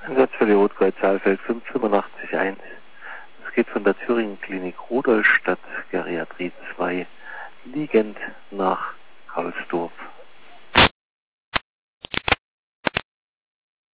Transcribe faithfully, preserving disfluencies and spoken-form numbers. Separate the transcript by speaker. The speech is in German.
Speaker 1: Einsatz für die Rotkreuz Saalfeld fünf fünfundachtzig eins. Es geht von der Thüringen Klinik Rudolstadt, Geriatrie zwei, liegend nach